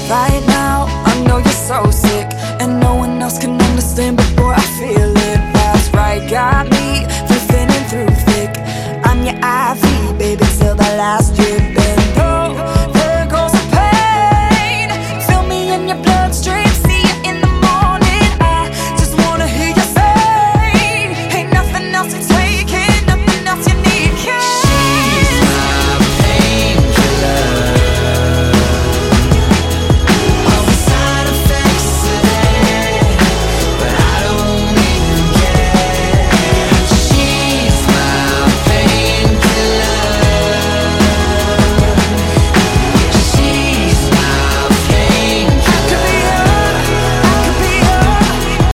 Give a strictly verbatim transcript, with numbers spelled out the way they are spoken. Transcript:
Right now, I know you're so sick, and no one else can understand, but boy, I feel it. That's right, got me through thin and through thick. I'm your I V, baby, till the last drip.